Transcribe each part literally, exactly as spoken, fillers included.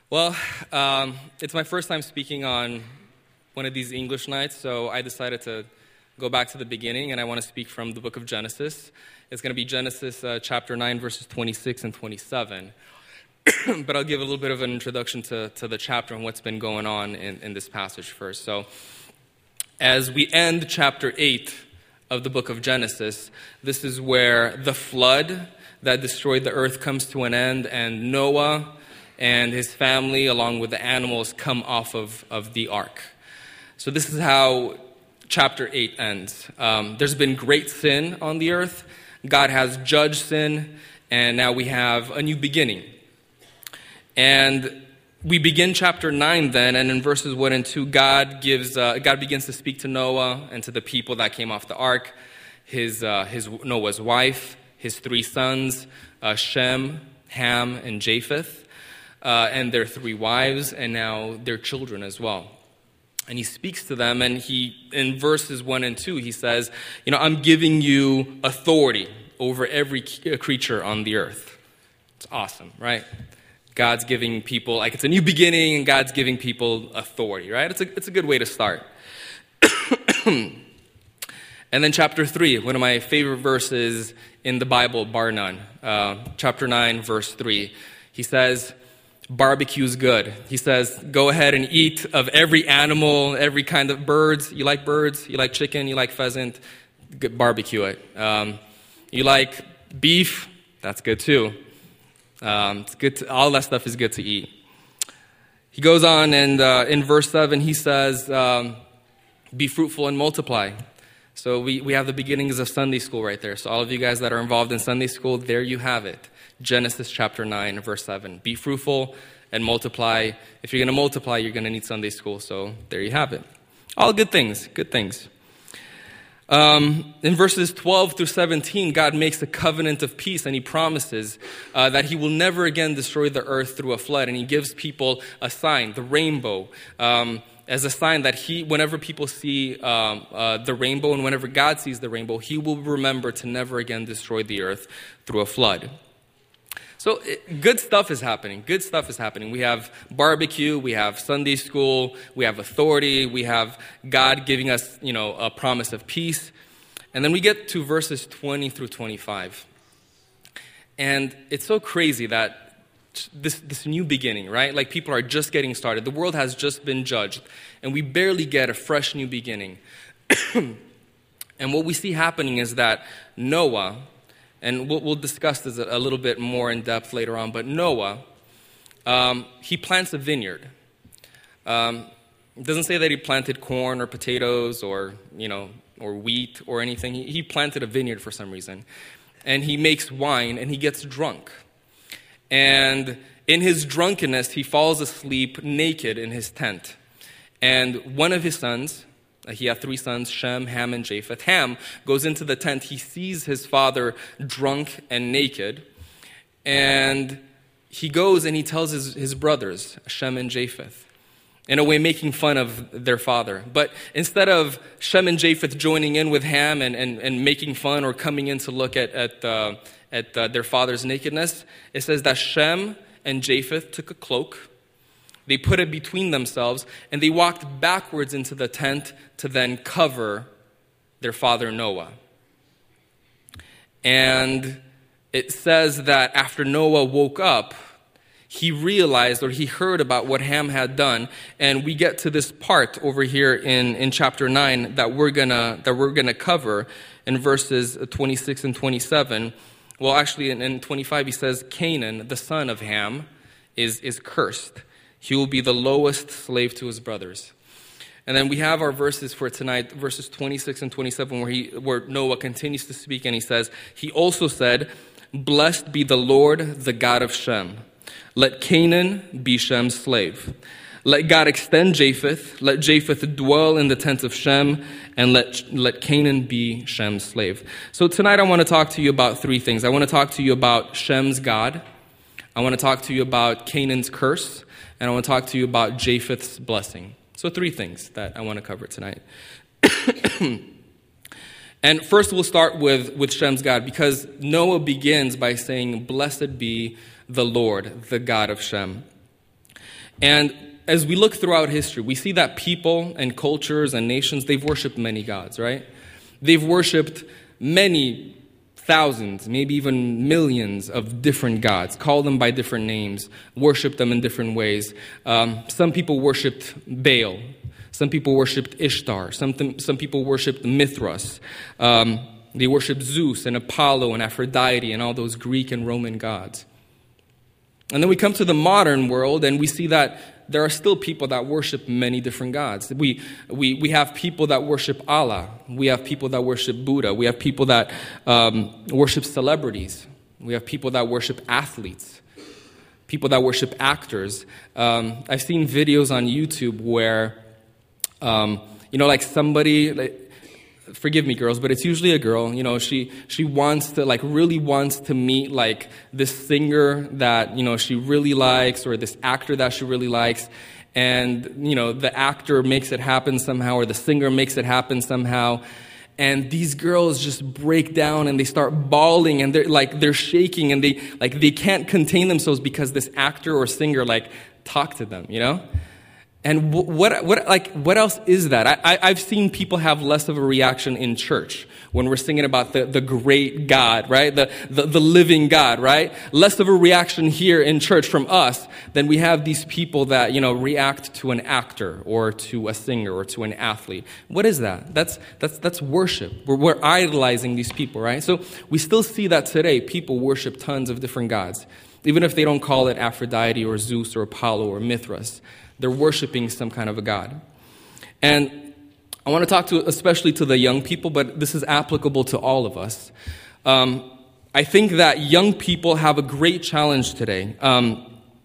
Well, um, it's my first time speaking on one of these English nights, so I decided to go back to the beginning, and I want to speak from the book of Genesis. It's going to be Genesis uh, chapter nine, verses twenty-six and twenty-seven. But I'll give a little bit of an introduction to, to the chapter and what's been going on in, in this passage first. So, as we end chapter eight of the book of Genesis, this is where the flood that destroyed the earth comes to an end, and Noah and his family, along with the animals, come off of, of the ark. So this is how chapter eight ends. Um, there's been great sin on the earth. God has judged sin, and now we have a new beginning. And we begin chapter nine then, and in verses one and two, God gives, uh, God begins to speak to Noah and to the people that came off the ark, his, uh, his Noah's wife, his three sons, uh, Shem, Ham, and Japheth. Uh, and their three wives, and now their children as well. And he speaks to them, and he, in verses one and two, he says, you know, I'm giving you authority over every creature on the earth. It's awesome, right? God's giving people, like it's a new beginning, and God's giving people authority, right? It's a, it's a good way to start. And then chapter three, one of my favorite verses in the Bible, bar none. Uh, chapter nine, verse three. He says, barbecue's good. He says, go ahead and eat of every animal, every kind of birds. You like birds? You like chicken? You like pheasant? Good, barbecue it. Um, you like beef? That's good too. Um, it's good. To, all that stuff is good to eat. He goes on, and uh, in verse seven, he says, um, be fruitful and multiply. So we, we have the beginnings of Sunday school right there. So all of you guys that are involved in Sunday school, there you have it. Genesis chapter nine, verse seven. Be fruitful and multiply. If you're going to multiply, you're going to need Sunday school. So there you have it. All good things, good things. Um, in verses twelve through seventeen, God makes a covenant of peace, and he promises uh, that he will never again destroy the earth through a flood. And he gives people a sign, the rainbow, um, as a sign that he, whenever people see um, uh, the rainbow, and whenever God sees the rainbow, he will remember to never again destroy the earth through a flood. So it, good stuff is happening. Good stuff is happening. We have barbecue, we have Sunday school, we have authority, we have God giving us, you know, a promise of peace. And then we get to verses twenty through twenty-five. And it's so crazy that this, this new beginning, right? Like people are just getting started. The world has just been judged, and we barely get a fresh new beginning. And what we see happening is that Noah, and we'll, we'll discuss this a little bit more in depth later on, but Noah, um, he plants a vineyard. Um, it doesn't say that he planted corn or potatoes or, you know, or wheat or anything. He, he planted a vineyard for some reason. And he makes wine, and he gets drunk. And in his drunkenness, he falls asleep naked in his tent. And one of his sons, he had three sons, Shem, Ham, and Japheth. Ham goes into the tent. He sees his father drunk and naked. And he goes and he tells his, his brothers, Shem and Japheth, in a way making fun of their father. But instead of Shem and Japheth joining in with Ham and, and, and making fun or coming in to look at, at, uh, at uh, their father's nakedness, it says that Shem and Japheth took a cloak. They put it between themselves, and they walked backwards into the tent to then cover their father Noah. And it says that after Noah woke up, he realized or he heard about what Ham had done, and we get to this part over here in, in chapter nine that we're gonna that we're gonna cover in verses twenty-six and twenty-seven. Well, actually, in, in twenty-five, he says, Canaan, the son of Ham, is is cursed. He will be the lowest slave to his brothers. And then we have our verses for tonight, verses twenty-six and twenty-seven, where he, where Noah continues to speak, and he says, he also said, blessed be the Lord, the God of Shem. Let Canaan be Shem's slave. Let God extend Japheth. Let Japheth dwell in the tent of Shem, and let, let Canaan be Shem's slave. So tonight I want to talk to you about three things. I want to talk to you about Shem's God. I want to talk to you about Canaan's curse. And I want to talk to you about Japheth's blessing. So three things that I want to cover tonight. And first we'll start with, with Shem's God, because Noah begins by saying, blessed be the Lord, the God of Shem. And as we look throughout history, we see that people and cultures and nations, they've worshipped many gods, right? They've worshipped many thousands, maybe even millions of different gods, called them by different names, worshipped them in different ways. Um, some people worshipped Baal. Some people worshipped Ishtar. Some, some people worshipped Mithras. Um, they worshipped Zeus and Apollo and Aphrodite and all those Greek and Roman gods. And then we come to the modern world and we see that there are still people that worship many different gods. We, we, we have people that worship Allah. We have people that worship Buddha. We have people that um, worship celebrities. We have people that worship athletes. People that worship actors. Um, I've seen videos on YouTube where, um, you know, like somebody... Like, forgive me, girls, but it's usually a girl. You know, she she wants to, like, really wants to meet, like, this singer that, you know, she really likes, or this actor that she really likes. And, you know, the actor makes it happen somehow, or the singer makes it happen somehow. And these girls just break down and they start bawling and they're, like, they're shaking and they, like, they can't contain themselves because this actor or singer, like, talked to them, you know? And what, what, like, what else is that? I, I, I've seen people have less of a reaction in church when we're singing about the, the great God, right? The, the, the living God, right? Less of a reaction here in church from us than we have these people that, you know, react to an actor or to a singer or to an athlete. What is that? That's, that's, that's worship. We're, we're idolizing these people, right? So we still see that today. People worship tons of different gods, even if they don't call it Aphrodite or Zeus or Apollo or Mithras. They're worshiping some kind of a god. And I want to talk to, especially to the young people, but this is applicable to all of us. Um, I think that young people have a great challenge today. Um,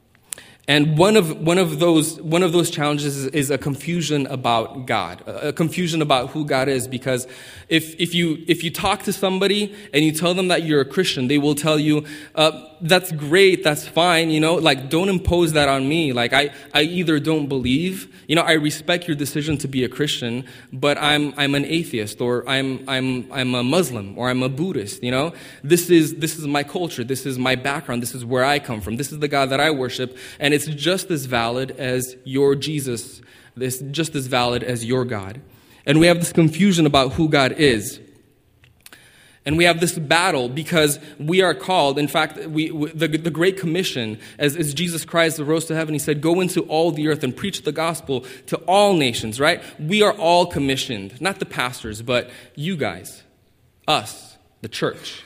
and one of one of those one of those challenges is, is a confusion about God, a confusion about who God is. Because if if you if you talk to somebody and you tell them that you're a Christian, they will tell you, uh, "That's great, that's fine, you know. Like, don't impose that on me. Like, I, I either don't believe, you know, I respect your decision to be a Christian, but I'm I'm an atheist, or I'm I'm I'm a Muslim, or I'm a Buddhist. You know, this is this is my culture, this is my background, this is where I come from, this is the God that I worship, and it's just as valid as your Jesus. It's just as valid as your God." And we have this confusion about who God is. And we have this battle because we are called, in fact, we, we the, the Great Commission, as, as Jesus Christ rose to heaven, he said, "Go into all the earth and preach the gospel to all nations," right? We are all commissioned, not the pastors, but you guys, us, the church.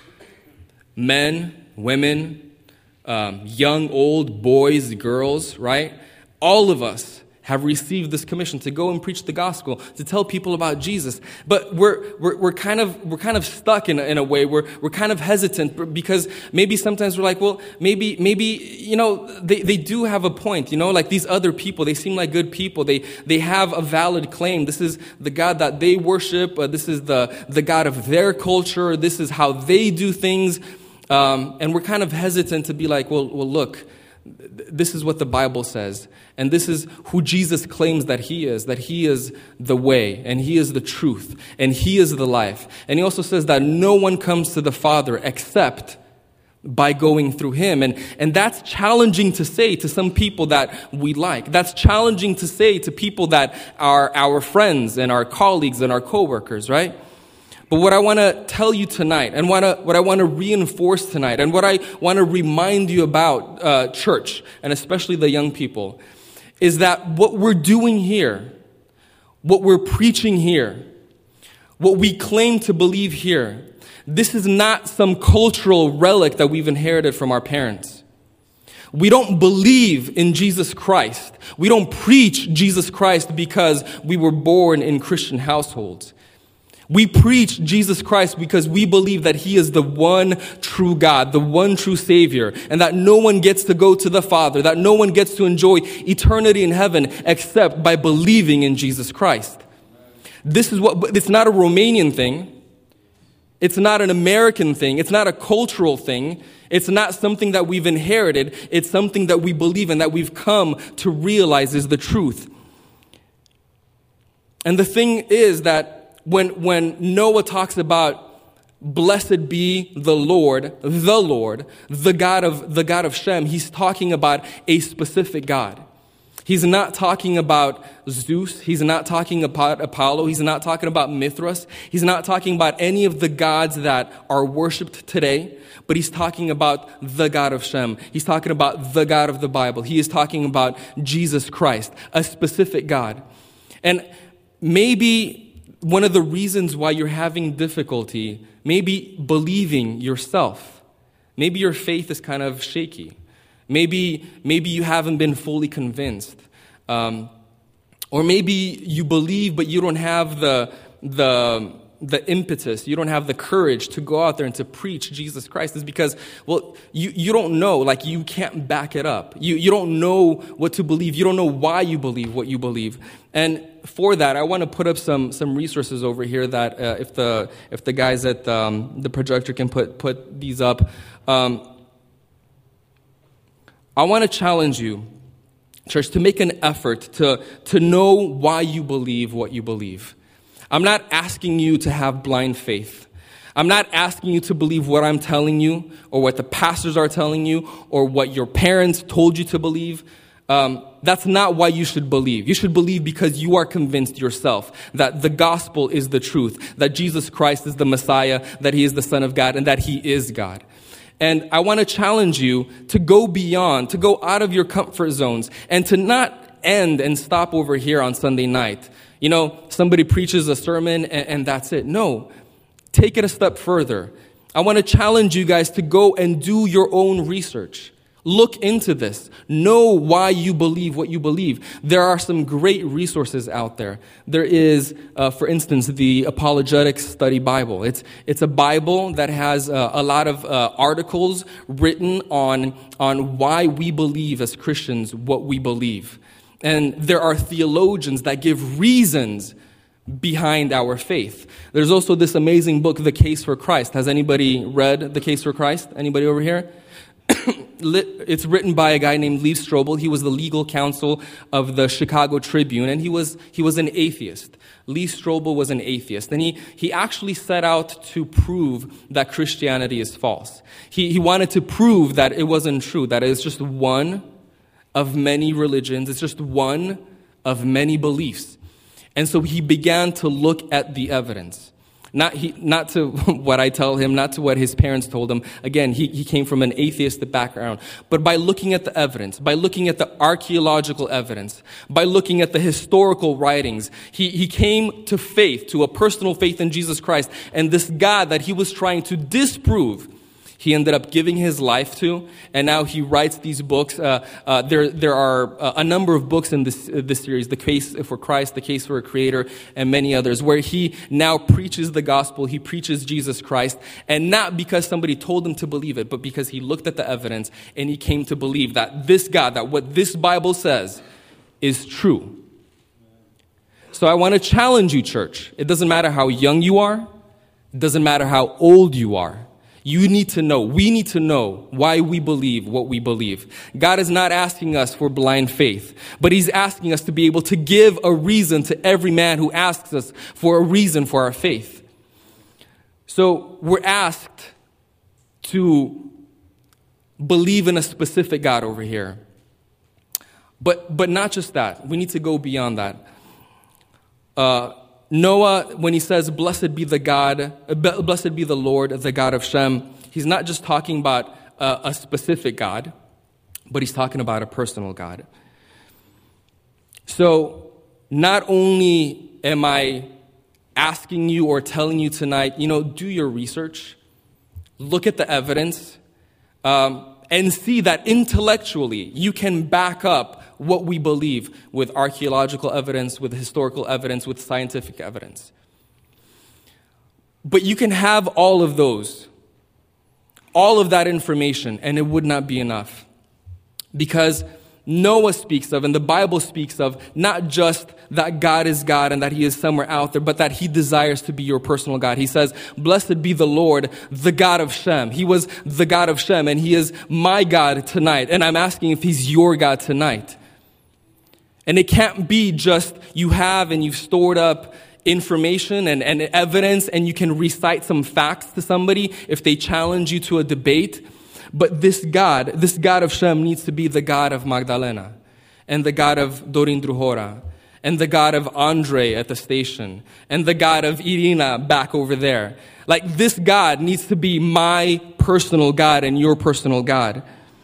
Men, women, um, young, old, boys, girls, right? All of us have received this commission to go and preach the gospel, to tell people about Jesus. But we're we're, we're kind of we're kind of stuck in a, in a way. We're we're kind of hesitant because maybe sometimes we're like, well, maybe maybe you know they, they do have a point. You know, like these other people, they seem like good people. They they have a valid claim. This is the God that they worship. Uh, this is the the God of their culture. This is how they do things. Um, and we're kind of hesitant to be like, well, well, look. This is what the Bible says, and this is who Jesus claims that he is, that he is the way, and he is the truth, and he is the life. And he also says that no one comes to the Father except by going through him. And, and that's challenging to say to some people that we like. That's challenging to say to people that are our friends and our colleagues and our coworkers, right? But what I want to tell you tonight, and what I, what I want to reinforce tonight, and what I want to remind you about uh, church, and especially the young people, is that what we're doing here, what we're preaching here, what we claim to believe here, this is not some cultural relic that we've inherited from our parents. We don't believe in Jesus Christ. We don't preach Jesus Christ because we were born in Christian households. We preach Jesus Christ because we believe that he is the one true God, the one true Savior, and that no one gets to go to the Father, that no one gets to enjoy eternity in heaven except by believing in Jesus Christ. This is what, it's not a Romanian thing. It's not an American thing. It's not a cultural thing. It's not something that we've inherited. It's something that we believe in, that we've come to realize is the truth. And the thing is that When when Noah talks about blessed be the Lord, the Lord, the God of the God of Shem, he's talking about a specific God. He's not talking about Zeus. He's not talking about Apollo. He's not talking about Mithras. He's not talking about any of the gods that are worshipped today, but he's talking about the God of Shem. He's talking about the God of the Bible. He is talking about Jesus Christ, a specific God. And maybe one of the reasons why you're having difficulty, maybe believing yourself, maybe your faith is kind of shaky. Maybe, maybe you haven't been fully convinced. Um, or maybe you believe, but you don't have the, the, the impetus. You don't have the courage to go out there and to preach Jesus Christ. It's because, well, you, you don't know. Like, you can't back it up. You, you don't know what to believe. You don't know why you believe what you believe. And for that, I want to put up some, some resources over here that uh, if the, if the guys at um, the projector can put, put these up. Um, I want to challenge you, church, to make an effort to, to know why you believe what you believe. I'm not asking you to have blind faith. I'm not asking you to believe what I'm telling you or what the pastors are telling you or what your parents told you to believe. Um, that's not why you should believe. You should believe because you are convinced yourself that the gospel is the truth, that Jesus Christ is the Messiah, that he is the Son of God, and that he is God. And I want to challenge you to go beyond, to go out of your comfort zones, and to not end and stop over here on Sunday night. You know, somebody preaches a sermon and, and that's it. No, take it a step further. I want to challenge you guys to go and do your own research. Look into this. Know why you believe what you believe. There are some great resources out there. There is, uh, for instance, the Apologetics Study Bible. It's it's a Bible that has uh, a lot of uh, articles written on on why we believe as Christians what we believe. And there are theologians that give reasons behind our faith. There's also this amazing book, The Case for Christ. Has anybody read The Case for Christ? Anybody over here? It's written by a guy named Lee Strobel. He was the legal counsel of the Chicago Tribune, and he was he was an atheist. Lee Strobel was an atheist, and he, he actually set out to prove that Christianity is false. He, he wanted to prove that it wasn't true, that it's just one of many religions. It's just one of many beliefs. And so he began to look at the evidence. Not he, not to what I tell him, not to what his parents told him. Again, he, he came from an atheistic background. But by looking at the evidence, by looking at the archaeological evidence, by looking at the historical writings, he, he came to faith, to a personal faith in Jesus Christ. And this God that he was trying to disprove, he ended up giving his life to, and now he writes these books. Uh, uh, there, there are uh, a number of books in this uh, this series: The Case for Christ, The Case for a Creator, and many others, where he now preaches the gospel. He preaches Jesus Christ, and not because somebody told him to believe it, but because he looked at the evidence and he came to believe that this God, that what this Bible says, is true. So I want to challenge you, church. It doesn't matter how young you are. It doesn't matter how old you are. You need to know, we need to know why we believe what we believe. God is not asking us for blind faith, but he's asking us to be able to give a reason to every man who asks us for a reason for our faith. So we're asked to believe in a specific God over here. But, but not just that. We need to go beyond that. Uh, Noah, when he says, blessed be the God, blessed be the Lord, the God of Shem, he's not just talking about a, a specific God, but he's talking about a personal God. So not only am I asking you or telling you tonight, you know, do your research, look at the evidence, um, and see that intellectually you can back up what we believe with archaeological evidence, with historical evidence, with scientific evidence. But you can have all of those, all of that information, and it would not be enough. Because Noah speaks of, and the Bible speaks of, not just that God is God and that he is somewhere out there, but that he desires to be your personal God. He says, blessed be the Lord, the God of Shem. He was the God of Shem, and he is my God tonight. And I'm asking if he's your God tonight. And it can't be just you have and you've stored up information and, and evidence and you can recite some facts to somebody if they challenge you to a debate. But this God, this God of Shem needs to be the God of Magdalena. and the God of Dorindruhora, and the God of Andre at the station, and the God of Irina back over there. Like, this God needs to be my personal God and your personal God.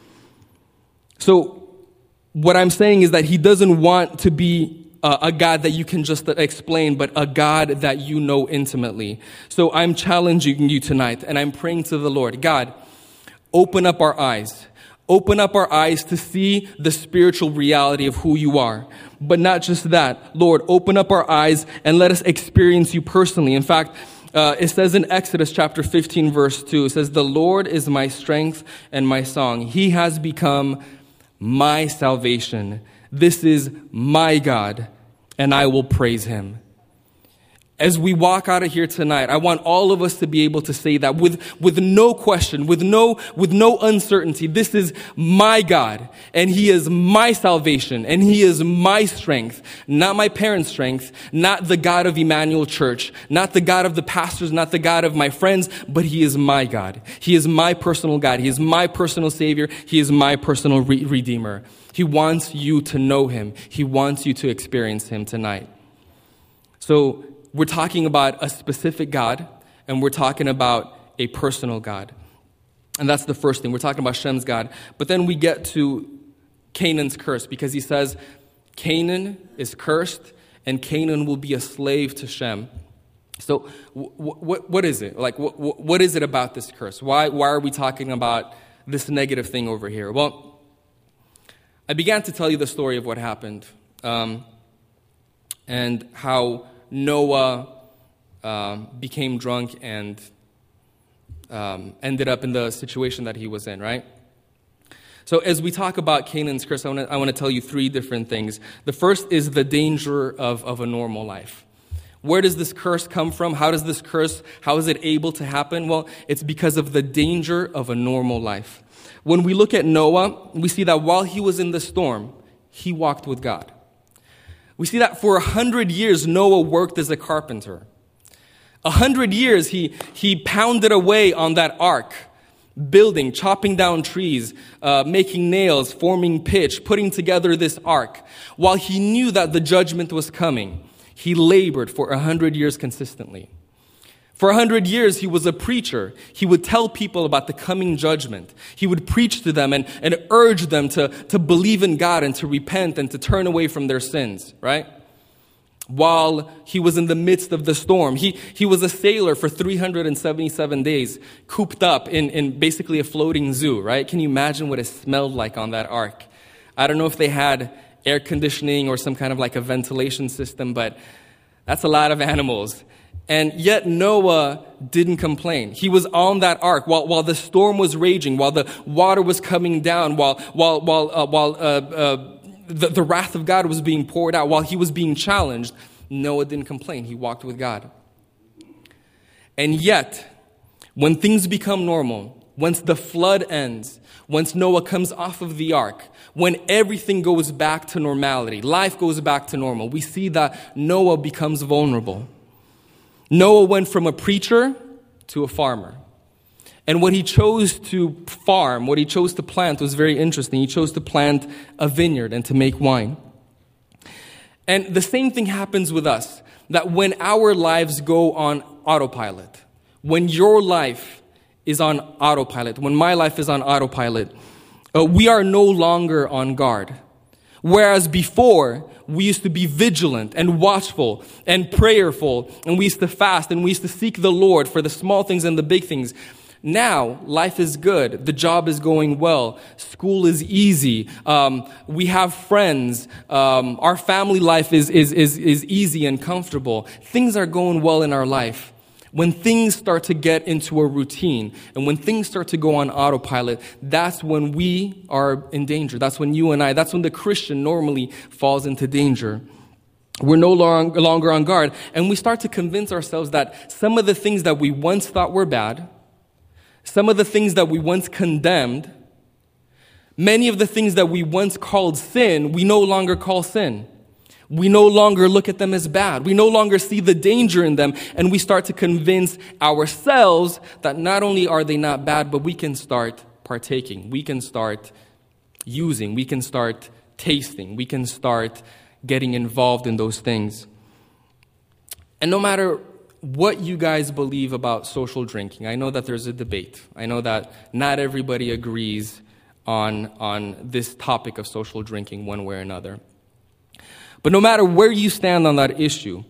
So what I'm saying is that he doesn't want to be uh, a God that you can just explain, but a God that you know intimately. So I'm challenging you tonight, and I'm praying to the Lord, God, open up our eyes. Open up our eyes to see the spiritual reality of who you are. But not just that. Lord, open up our eyes and let us experience you personally. In fact, uh, it says in Exodus chapter fifteen, verse two, it says, the Lord is my strength and my song. He has become my salvation. This is my God, and I will praise him. As we walk out of here tonight, I want all of us to be able to say that with, with no question, with no, with no uncertainty. This is my God, and he is my salvation, and he is my strength, not my parents' strength, not the God of Emmanuel Church, not the God of the pastors, not the God of my friends, but he is my God. He is my personal God. He is my personal Savior. He is my personal re- Redeemer. He wants you to know him. He wants you to experience him tonight. So, we're talking about a specific God, and we're talking about a personal God. And that's the first thing. We're talking about Shem's God. But then we get to Canaan's curse, because he says Canaan is cursed, and Canaan will be a slave to Shem. So w- w- what is it? Like, w- what is it about this curse? Why, why are we talking about this negative thing over here? Well, I began to tell you the story of what happened, um, and how Noah uh, became drunk and um, ended up in the situation that he was in, right? So as we talk about Canaan's curse, I want to I want to tell you three different things. The first is the danger of, of a normal life. Where does this curse come from? How does this curse, how is it able to happen? Well, it's because of the danger of a normal life. When we look at Noah, we see that while he was in the storm, he walked with God. We see that for a hundred years, Noah worked as a carpenter. A hundred years, he, he pounded away on that ark, building, chopping down trees, uh, making nails, forming pitch, putting together this ark. While he knew that the judgment was coming, he labored for a hundred years consistently. For a hundred years, he was a preacher. He would tell people about the coming judgment. He would preach to them and, and urge them to, to believe in God and to repent and to turn away from their sins, right? While he was in the midst of the storm. He, he was a sailor for three hundred seventy-seven days, cooped up in, in basically a floating zoo, right? Can you imagine what it smelled like on that ark? I don't know if they had air conditioning or some kind of like a ventilation system, but that's a lot of animals. And yet Noah didn't complain. He was on that ark while, while the storm was raging, while the water was coming down, while, while, while, uh, while, uh, uh, the, the wrath of God was being poured out, while he was being challenged. Noah didn't complain. He walked with God. And yet, when things become normal, once the flood ends, once Noah comes off of the ark, when everything goes back to normality, life goes back to normal, we see that Noah becomes vulnerable. Noah went from a preacher to a farmer. And what he chose to farm, what he chose to plant was very interesting. He chose to plant a vineyard and to make wine. And the same thing happens with us, that when our lives go on autopilot, when your life is on autopilot, when my life is on autopilot, uh, we are no longer on guard. Whereas before, we used to be vigilant and watchful and prayerful, and we used to fast and we used to seek the Lord for the small things and the big things. Now, life is good. The job is going well. School is easy. Um, we have friends. Um, our family life is, is, is, is easy and comfortable. Things are going well in our life. When things start to get into a routine and when things start to go on autopilot, that's when we are in danger. That's when you and I, that's when the Christian normally falls into danger. We're no long, longer on guard, and we start to convince ourselves that some of the things that we once thought were bad, some of the things that we once condemned, many of the things that we once called sin, we no longer call sin. We no longer look at them as bad. We no longer see the danger in them, and we start to convince ourselves that not only are they not bad, but we can start partaking. We can start using. We can start tasting. We can start getting involved in those things. And no matter what you guys believe about social drinking, I know that there's a debate. I know that not everybody agrees on, on this topic of social drinking one way or another. But no matter where you stand on that issue,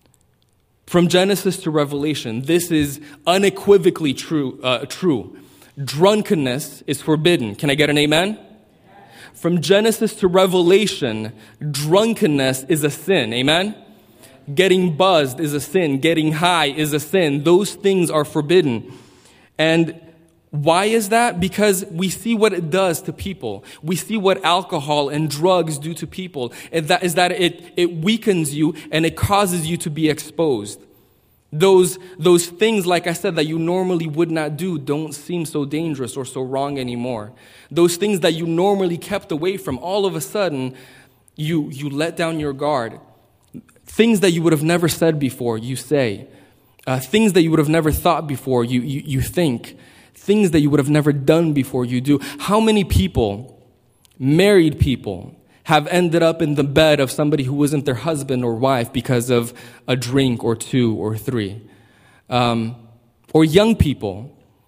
from Genesis to Revelation, this is unequivocally true. Uh, true. Drunkenness is forbidden. Can I get an amen? From Genesis to Revelation, drunkenness is a sin. Amen? Getting buzzed is a sin. Getting high is a sin. Those things are forbidden. And why is that? Because we see what it does to people. We see what alcohol and drugs do to people. And that is that it, it weakens you and it causes you to be exposed. Those, those things, like I said, that you normally would not do don't seem so dangerous or so wrong anymore. Those things that you normally kept away from, all of a sudden, you, you let down your guard. Things that you would have never said before, you say. Uh, things that you would have never thought before, you, you, you think. Things that you would have never done before, you do. How many people, married people, have ended up in the bed of somebody who wasn't their husband or wife because of a drink or two or three? Um, or young people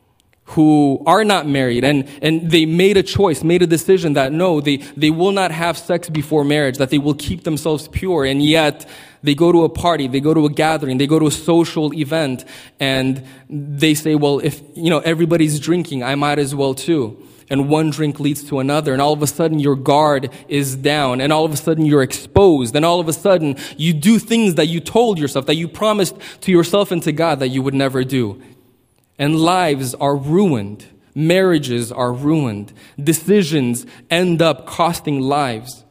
who are not married and, and they made a choice, made a decision that no, they, they will not have sex before marriage, that they will keep themselves pure, and yet they go to a party, they go to a gathering, they go to a social event, and they say, well, if, you know, everybody's drinking, I might as well too. And one drink leads to another, and all of a sudden your guard is down, and all of a sudden you're exposed, and all of a sudden you do things that you told yourself, that you promised to yourself and to God that you would never do. And lives are ruined. Marriages are ruined. Decisions end up costing lives.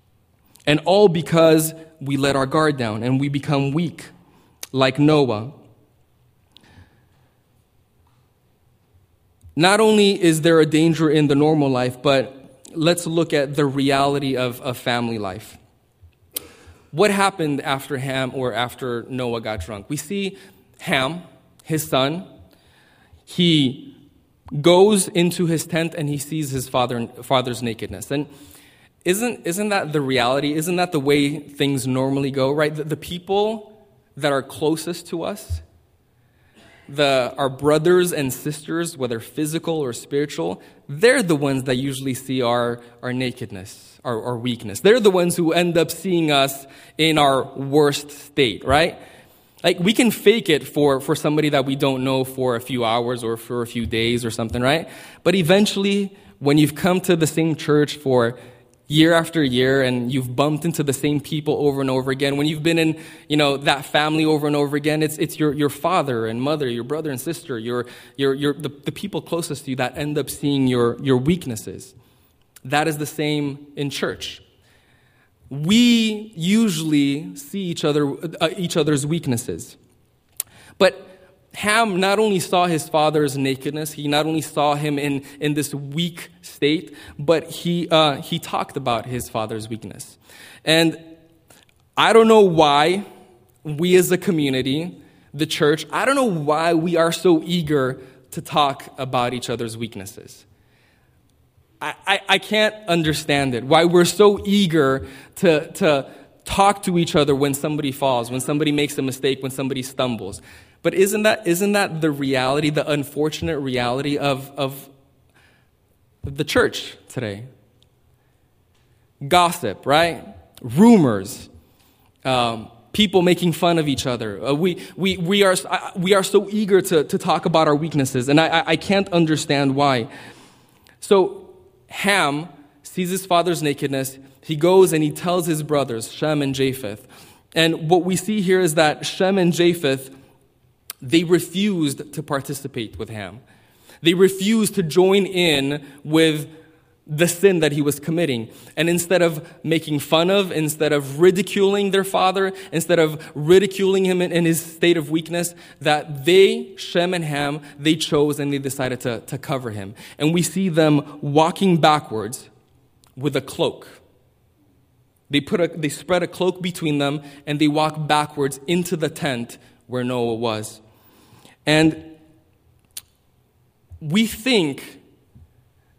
And all because we let our guard down and we become weak, like Noah. Not only is there a danger in the normal life, but let's look at the reality of, of family life. What happened after Ham or after Noah got drunk? We see Ham, his son, he goes into his tent and he sees his father father's nakedness. And isn't isn't that the reality? Isn't that the way things normally go, right? The, the people that are closest to us, the our brothers and sisters, whether physical or spiritual, they're the ones that usually see our, our nakedness, our, our weakness. They're the ones who end up seeing us in our worst state, right? Like, we can fake it for, for somebody that we don't know for a few hours or for a few days or something, right? But eventually, when you've come to the same church for year after year and you've bumped into the same people over and over again, when you've been in, you know, that family over and over again, it's it's your, your father and mother, your brother and sister, your your your the, the people closest to you that end up seeing your, your weaknesses. That is the same in church. We usually see each other, uh, each other's weaknesses. But Ham not only saw his father's nakedness, he not only saw him in, in this weak state, but he uh, he talked about his father's weakness. And I don't know why we as a community, the church, I don't know why we are so eager to talk about each other's weaknesses. I, I, I can't understand it, why we're so eager to, to talk to each other when somebody falls, when somebody makes a mistake, when somebody stumbles. But isn't that isn't that the reality, the unfortunate reality of, of the church today? Gossip, right? Rumors, um, people making fun of each other. Uh, we we we are we are so eager to, to talk about our weaknesses, and I I can't understand why. So Ham sees his father's nakedness. He goes and he tells his brothers, Shem and Japheth. And what we see here is that Shem and Japheth, they refused to participate with Ham. They refused to join in with the sin that he was committing. And instead of making fun of, instead of ridiculing their father, instead of ridiculing him in, in his state of weakness, that they, Shem and Ham, they chose and they decided to, to cover him. And we see them walking backwards with a cloak. They put a, they spread a cloak between them and they walk backwards into the tent where Noah was. And we think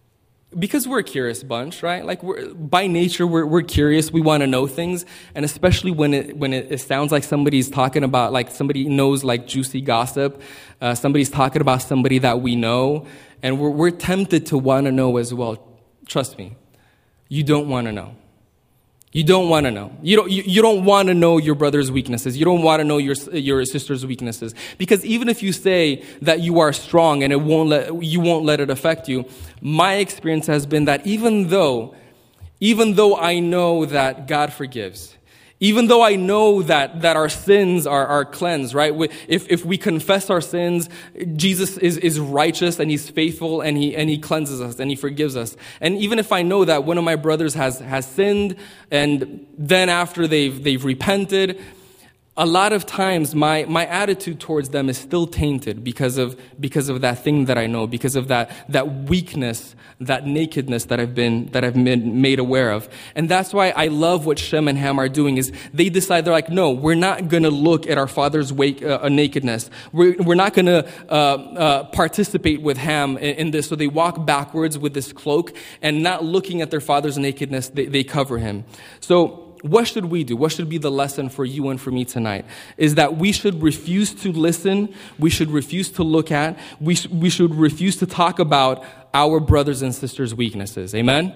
because we're a curious bunch, right? Like, we're, by nature, we're, we're curious. We want to know things. And especially when it when it, it sounds like somebody's talking about, like, somebody knows, like, juicy gossip. Uh, somebody's talking about somebody that we know. And we're, we're tempted to want to know as well. Trust me, you don't want to know. You don't want to know. You don't, you, you don't want to know your brother's weaknesses. You don't want to know your, your sister's weaknesses. Because even if you say that you are strong and it won't let, you won't let it affect you, my experience has been that even though, even though I know that God forgives, even though I know that, that our sins are, are cleansed, right? If, if we confess our sins, Jesus is, is righteous and he's faithful and he, and he cleanses us and he forgives us. And even if I know that one of my brothers has, has sinned and then after they've, they've repented, a lot of times my, my attitude towards them is still tainted because of, because of that thing that I know, because of that, that weakness, that nakedness that I've been, that I've been made aware of. And that's why I love what Shem and Ham are doing is they decide, they're like, no, we're not going to look at our father's wake, uh, nakedness. We're, we're not going to uh, uh, participate with Ham in, in this. So they walk backwards with this cloak and not looking at their father's nakedness, they, they cover him. So what should we do? What should be the lesson for you and for me tonight? Is that we should refuse to listen. We should refuse to look at. We, sh- we should refuse to talk about our brothers and sisters' weaknesses. Amen?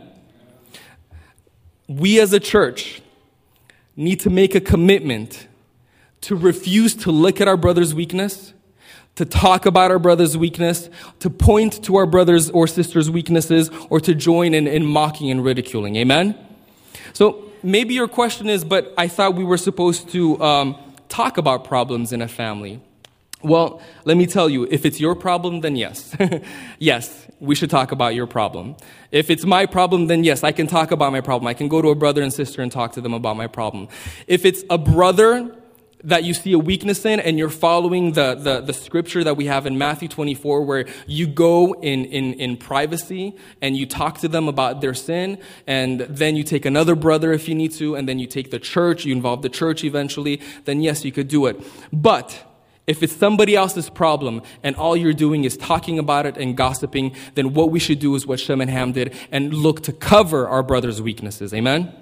We as a church need to make a commitment to refuse to look at our brother's weakness, to talk about our brother's weakness, to point to our brother's or sister's weaknesses, or to join in, in mocking and ridiculing. Amen? So, maybe your question is, but I thought we were supposed to um, talk about problems in a family. Well, let me tell you, if it's your problem, then yes. Yes, we should talk about your problem. If it's my problem, then yes, I can talk about my problem. I can go to a brother and sister and talk to them about my problem. If it's a brother that you see a weakness in and you're following the, the, the scripture that we have in Matthew twenty-four where you go in, in, in privacy and you talk to them about their sin and then you take another brother if you need to and then you take the church, you involve the church eventually, then yes, you could do it. But if it's somebody else's problem and all you're doing is talking about it and gossiping, then what we should do is what Shem and Ham did and look to cover our brother's weaknesses. Amen?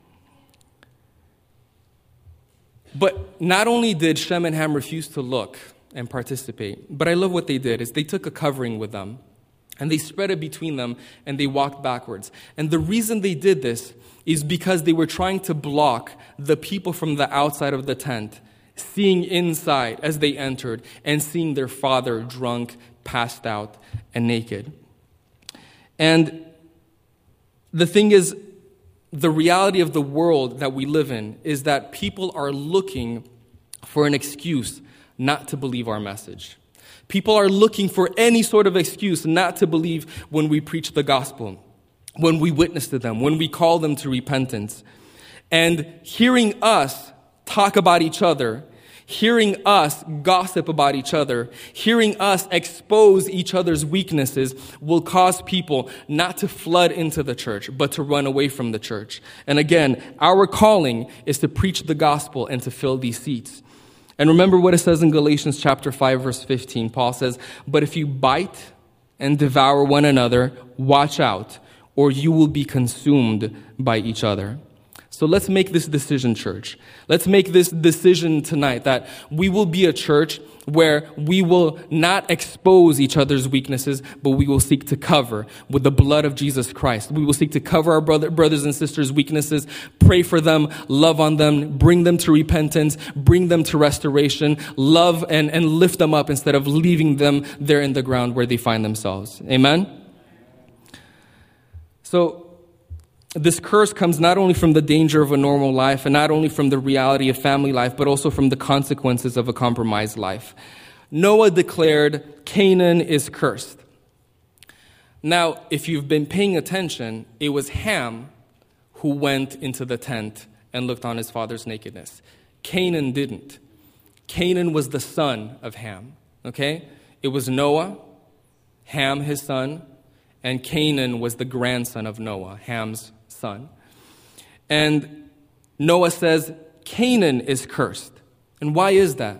But not only did Shem and Ham refuse to look and participate, but I love what they did is they took a covering with them and they spread it between them and they walked backwards. And the reason they did this is because they were trying to block the people from the outside of the tent seeing inside as they entered and seeing their father drunk, passed out, and naked. And the thing is, the reality of the world that we live in is that people are looking for an excuse not to believe our message. People are looking for any sort of excuse not to believe when we preach the gospel, when we witness to them, when we call them to repentance. And hearing us talk about each other, hearing us gossip about each other, hearing us expose each other's weaknesses will cause people not to flood into the church, but to run away from the church. And again, our calling is to preach the gospel and to fill these seats. And remember what it says in Galatians chapter five, verse fifteen. Paul says, "But if you bite and devour one another, watch out, or you will be consumed by each other." So let's make this decision, church. Let's make this decision tonight that we will be a church where we will not expose each other's weaknesses, but we will seek to cover with the blood of Jesus Christ. We will seek to cover our brother, brothers and sisters' weaknesses, pray for them, love on them, bring them to repentance, bring them to restoration, love and, and lift them up instead of leaving them there in the ground where they find themselves. Amen? So, this curse comes not only from the danger of a normal life and not only from the reality of family life, but also from the consequences of a compromised life. Noah declared, "Canaan is cursed." Now, if you've been paying attention, it was Ham who went into the tent and looked on his father's nakedness. Canaan didn't. Canaan was the son of Ham, okay? It was Noah, Ham his son, and Canaan was the grandson of Noah, Ham's son. And Noah says, Canaan is cursed. And why is that?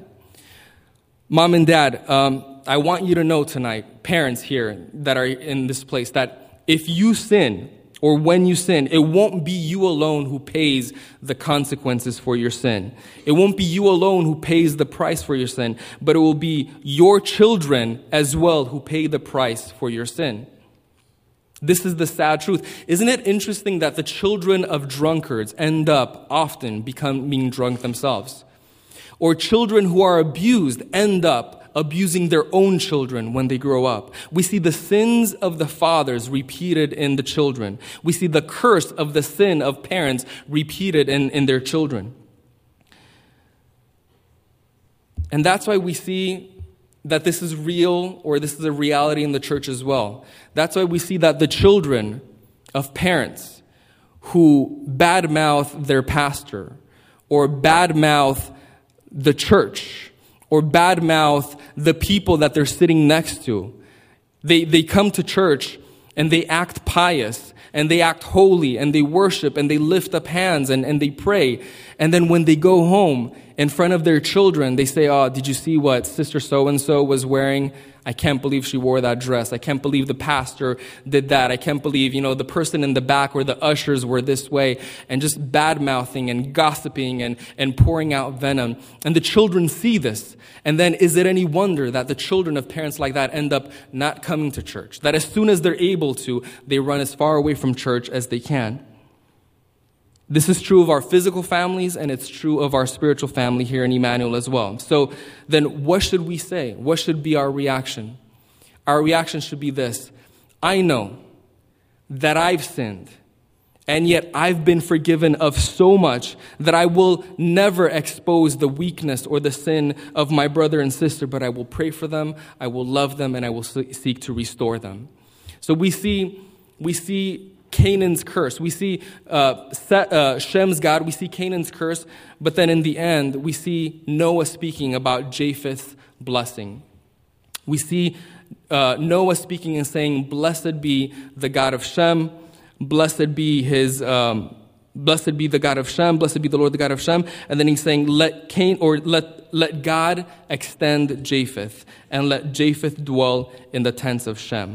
Mom and Dad, um, I want you to know tonight, parents here that are in this place, that if you sin, or when you sin, it won't be you alone who pays the consequences for your sin. It won't be you alone who pays the price for your sin, but it will be your children as well who pay the price for your sin. This is the sad truth. Isn't it interesting that the children of drunkards end up often becoming drunk themselves? Or children who are abused end up abusing their own children when they grow up. We see the sins of the fathers repeated in the children. We see the curse of the sin of parents repeated in, in their children. And that's why we see that this is real, or this is a reality in the church as well. That's why we see that the children of parents who badmouth their pastor, or badmouth the church, or badmouth the people that they're sitting next to. They, they come to church and they act pious and they act holy and they worship and they lift up hands and, and they pray. And then when they go home in front of their children, they say, oh, did you see what Sister So-and-so was wearing? I can't believe she wore that dress. I can't believe the pastor did that. I can't believe, you know, the person in the back or the ushers were this way, and just bad-mouthing and gossiping and, and pouring out venom. And the children see this. And then is it any wonder that the children of parents like that end up not coming to church? That as soon as they're able to, they run as far away from church as they can. This is true of our physical families, and it's true of our spiritual family here in Emmanuel as well. So then what should we say? What should be our reaction? Our reaction should be this: I know that I've sinned, and yet I've been forgiven of so much that I will never expose the weakness or the sin of my brother and sister, but I will pray for them, I will love them, and I will seek to restore them. So we see, we see Canaan's curse. We see uh, Set, uh, Shem's God. We see Canaan's curse. But then in the end, we see Noah speaking about Japheth's blessing. We see uh, Noah speaking and saying, blessed be the God of Shem. Blessed be his, um, blessed be the God of Shem. Blessed be the Lord, the God of Shem. And then he's saying, let Cain, or let, let God extend Japheth, and let Japheth dwell in the tents of Shem.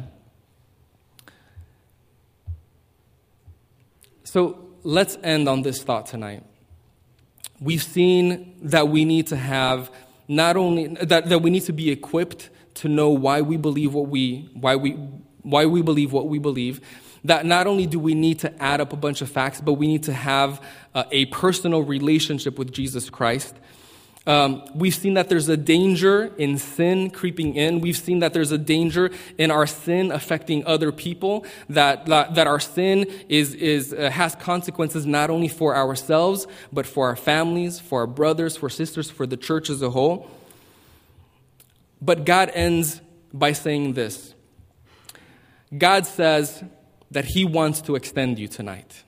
So let's end on this thought tonight. We've seen that we need to have not only that, that we need to be equipped to know why we believe what we why we why we believe what we believe. That not only do we need to add up a bunch of facts, but we need to have uh, a personal relationship with Jesus Christ. Um, we've seen that there's a danger in sin creeping in. We've seen that there's a danger in our sin affecting other people, that that, that our sin is is uh, has consequences not only for ourselves, but for our families, for our brothers, for sisters, for the church as a whole. But God ends by saying this. God says that he wants to extend you tonight.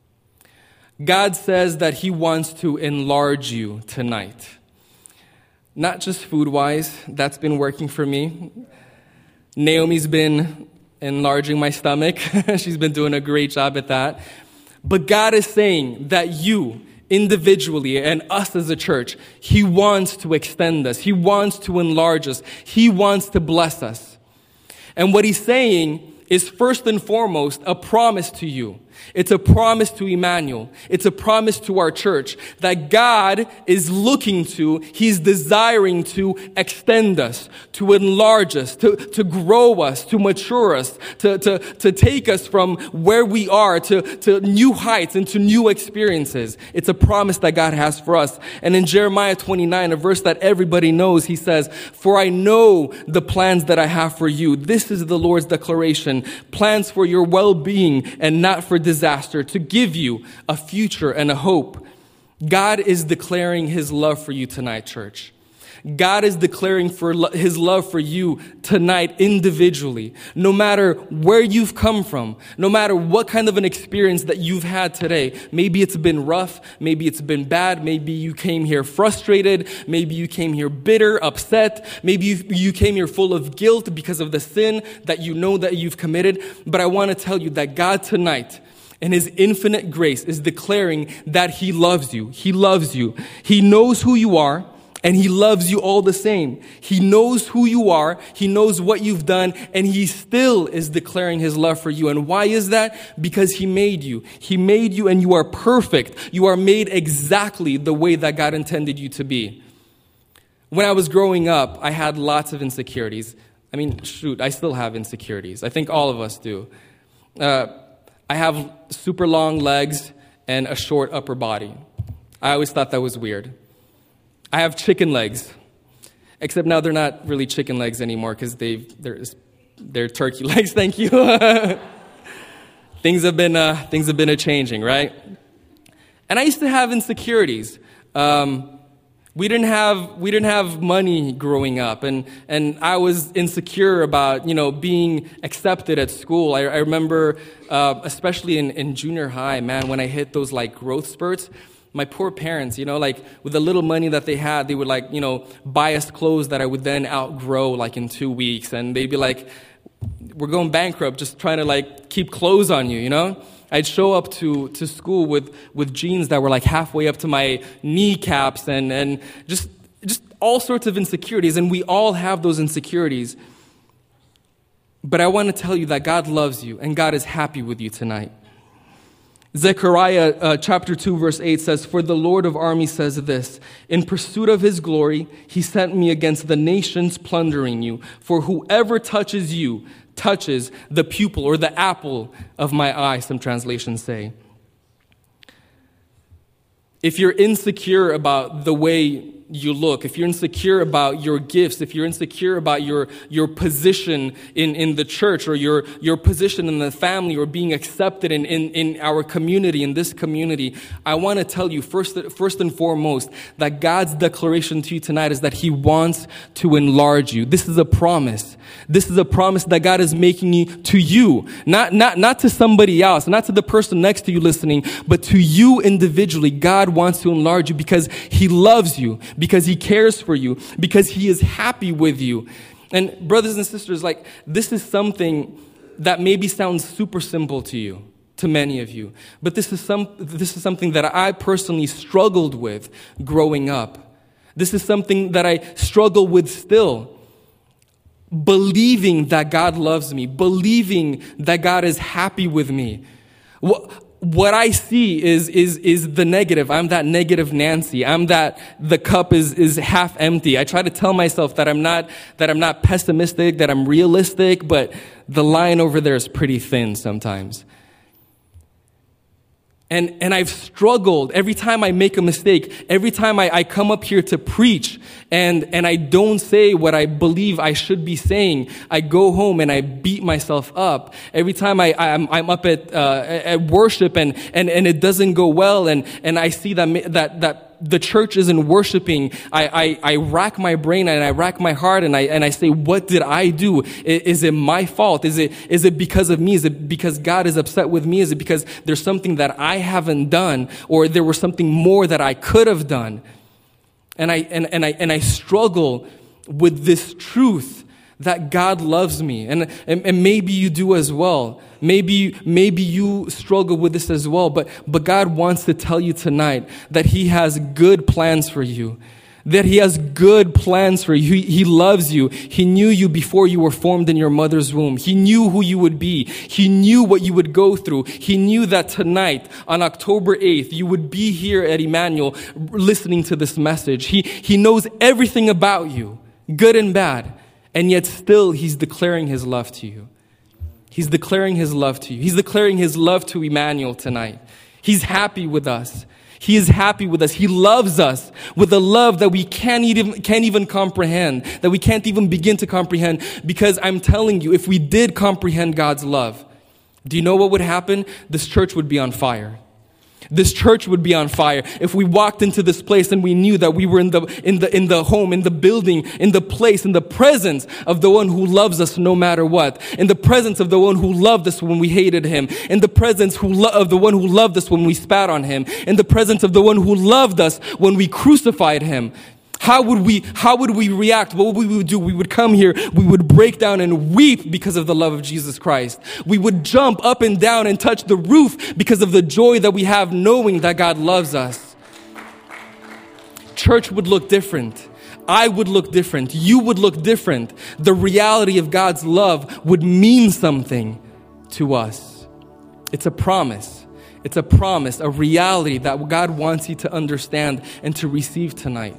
God says that he wants to enlarge you tonight. Not just food-wise, that's been working for me. Naomi's been enlarging my stomach. She's been doing a great job at that. But God is saying that you, individually, and us as a church, he wants to extend us. He wants to enlarge us. He wants to bless us. And what he's saying is first and foremost a promise to you. It's a promise to Emmanuel. It's a promise to our church that God is looking to, he's desiring to extend us, to enlarge us, to, to grow us, to mature us, to, to, to take us from where we are to, to new heights and to new experiences. It's a promise that God has for us. And in Jeremiah twenty-nine, a verse that everybody knows, he says, "For I know the plans that I have for you." This is the Lord's declaration. Plans for your well-being and not for disaster, to give you a future and a hope. God is declaring his love for you tonight, church. God is declaring for lo- his love for you tonight individually. No matter where you've come from, no matter what kind of an experience that you've had today. Maybe it's been rough, maybe it's been bad, maybe you came here frustrated, maybe you came here bitter, upset, maybe you, you came here full of guilt because of the sin that you know that you've committed. But I want to tell you that God tonight, in his infinite grace, is declaring that he loves you. He loves you. He knows who you are. And he loves you all the same. He knows who you are. He knows what you've done. And he still is declaring his love for you. And why is that? Because he made you. He made you and you are perfect. You are made exactly the way that God intended you to be. When I was growing up, I had lots of insecurities. I mean, shoot, I still have insecurities. I think all of us do. Uh, I have super long legs and a short upper body. I always thought that was weird. I have chicken legs, except now they're not really chicken legs anymore because they they're they're turkey legs. Thank you. things have been uh, things have been a changing, right? And I used to have insecurities. Um, we didn't have we didn't have money growing up, and and I was insecure about you know being accepted at school. I, I remember, uh, especially in, in junior high, man, when I hit those like growth spurts. My poor parents, you know, like with the little money that they had, they would like, you know, buy us clothes that I would then outgrow like in two weeks. And they'd be like, we're going bankrupt, just trying to like keep clothes on you, you know? I'd show up to, to school with, with jeans that were like halfway up to my kneecaps and, and just, just all sorts of insecurities. And we all have those insecurities. But I want to tell you that God loves you and God is happy with you tonight. Zechariah uh, chapter two verse eight says, "For the Lord of armies says this, in pursuit of his glory, he sent me against the nations plundering you. For whoever touches you touches the pupil," or the apple of my eye, some translations say. If you're insecure about the way you look, if you're insecure about your gifts, if you're insecure about your, your position in, in the church or your, your position in the family or being accepted in, in, in our community, in this community, I want to tell you first, first and foremost that God's declaration to you tonight is that he wants to enlarge you. This is a promise. This is a promise that God is making you to you, not, not, not to somebody else, not to the person next to you listening, but to you individually. God wants to enlarge you because he loves you, because he cares for you, because he is happy with you. And brothers and sisters, like this is something that maybe sounds super simple to you, to many of you, but this is some this is something that I personally struggled with growing up. This is something that I struggle with still. Believing that God loves me, believing that God is happy with me. What, what I see is is is the negative. I'm that negative Nancy. I'm that the cup is is half empty. I try to tell myself that I'm not that I'm not pessimistic, that I'm realistic, but the line over there is pretty thin sometimes. And and I've struggled every time I make a mistake, every time I, I come up here to preach and, and I don't say what I believe I should be saying, I go home and I beat myself up. Every time I, I'm, I'm up at uh, at worship and, and, and it doesn't go well and, and I see that that that the church isn't worshiping, I, I, I rack my brain and I rack my heart and I and I say, what did I do? Is, is it my fault? Is it is it because of me? Is it because God is upset with me? Is it because there's something that I haven't done or there was something more that I could have done? And I and, and I and I struggle with this truth that God loves me. And, and, and maybe you do as well. Maybe, maybe you struggle with this as well. But, but God wants to tell you tonight that he has good plans for you. That he has good plans for you. He, he loves you. He knew you before you were formed in your mother's womb. He knew who you would be. He knew what you would go through. He knew that tonight, on October eighth, you would be here at Emmanuel listening to this message. He, he knows everything about you, good and bad. And yet still, he's declaring his love to you. He's declaring his love to you. He's declaring his love to Emmanuel tonight. He's happy with us. He is happy with us. He loves us with a love that we can't even, can't even comprehend, that we can't even begin to comprehend. Because I'm telling you, if we did comprehend God's love, do you know what would happen? This church would be on fire. This church would be on fire if we walked into this place and we knew that we were in the in the in the home, in the building, in the place, in the presence of the one who loves us no matter what, in the presence of the one who loved us when we hated him, in the presence who lo- of the one who loved us when we spat on him, in the presence of the one who loved us when we crucified him. How would we, how would we react? What would we do? We would come here, we would break down and weep because of the love of Jesus Christ. We would jump up and down and touch the roof because of the joy that we have knowing that God loves us. Church would look different. I would look different. You would look different. The reality of God's love would mean something to us. It's a promise. It's a promise, a reality that God wants you to understand and to receive tonight.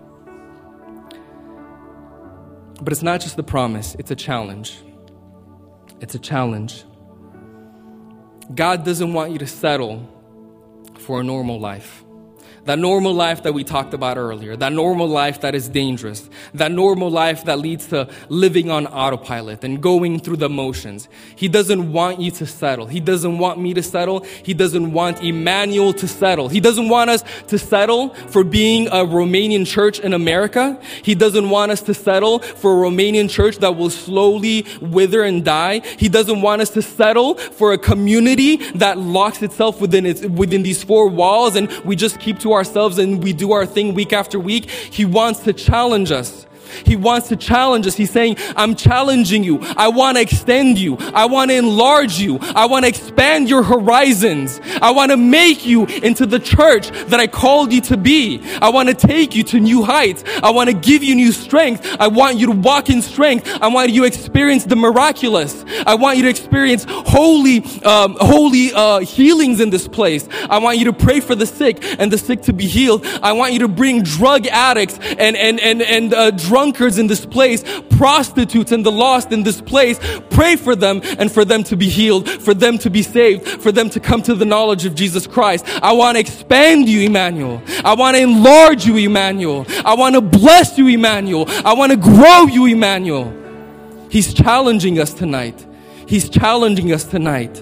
But it's not just the promise, it's a challenge. It's a challenge. God doesn't want you to settle for a normal life. That normal life that we talked about earlier, that normal life that is dangerous, that normal life that leads to living on autopilot and going through the motions. He doesn't want you to settle. He doesn't want me to settle. He doesn't want Emmanuel to settle. He doesn't want us to settle for being a Romanian church in America. He doesn't want us to settle for a Romanian church that will slowly wither and die. He doesn't want us to settle for a community that locks itself within its, within these four walls and we just keep to ourselves and we do our thing week after week. He wants to challenge us. He wants to challenge us. He's saying, I'm challenging you. I want to extend you. I want to enlarge you. I want to expand your horizons. I want to make you into the church that I called you to be. I want to take you to new heights. I want to give you new strength. I want you to walk in strength. I want you to experience the miraculous. I want you to experience holy, um, holy uh, healings in this place. I want you to pray for the sick and the sick to be healed. I want you to bring drug addicts and, and, and, and uh, drunk drunkards in this place, prostitutes and the lost in this place. Pray for them and for them to be healed, for them to be saved, for them to come to the knowledge of Jesus Christ. I want to expand you, Emmanuel. I want to enlarge you, Emmanuel. I want to bless you, Emmanuel. I want to grow you, Emmanuel. He's challenging us tonight. He's challenging us tonight.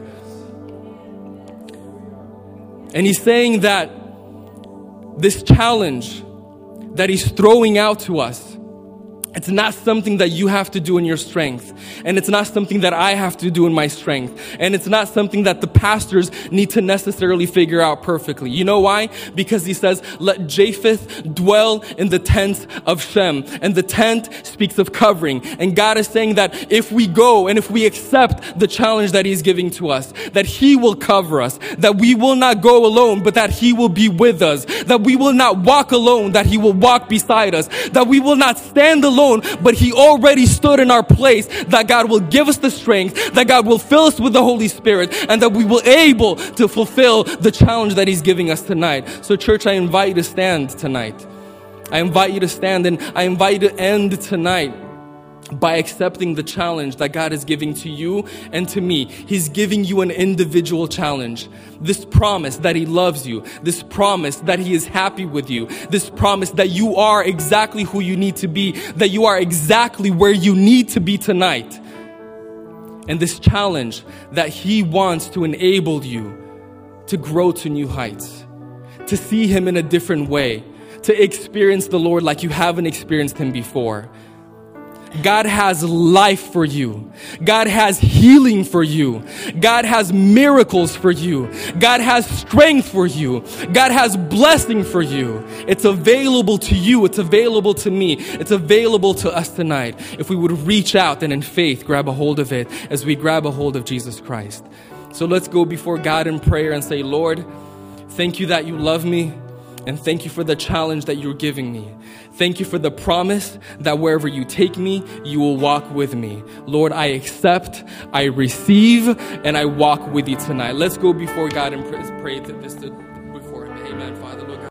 And he's saying that this challenge that he's throwing out to us, it's not something that you have to do in your strength. And it's not something that I have to do in my strength. And it's not something that the pastors need to necessarily figure out perfectly. You know why? Because he says, let Japheth dwell in the tent of Shem. And the tent speaks of covering. And God is saying that if we go and if we accept the challenge that he's giving to us, that he will cover us, that we will not go alone, but that he will be with us, that we will not walk alone, that he will walk beside us, that we will not stand alone, but he already stood in our place, that God will give us the strength, that God will fill us with the Holy Spirit, and that we will able to fulfill the challenge that he's giving us tonight. So church, I invite you to stand tonight. I invite you to stand and I invite you to end tonight by accepting the challenge that God is giving to you and to me. He's giving you an individual challenge. This promise that he loves you, this promise that he is happy with you, this promise that you are exactly who you need to be, that you are exactly where you need to be tonight. And this challenge that he wants to enable you to grow to new heights, to see him in a different way, to experience the Lord like you haven't experienced him before. God has life for you. God has healing for you. God has miracles for you. God has strength for you. God has blessing for you. It's available to you. It's available to me. It's available to us tonight. If we would reach out and in faith grab a hold of it as we grab a hold of Jesus Christ. So let's go before God in prayer and say, Lord, thank you that you love me. And thank you for the challenge that you're giving me. Thank you for the promise that wherever you take me, you will walk with me. Lord, I accept, I receive, and I walk with you tonight. Let's go before God and pray, pray to this before him. Amen, Father. Lord God.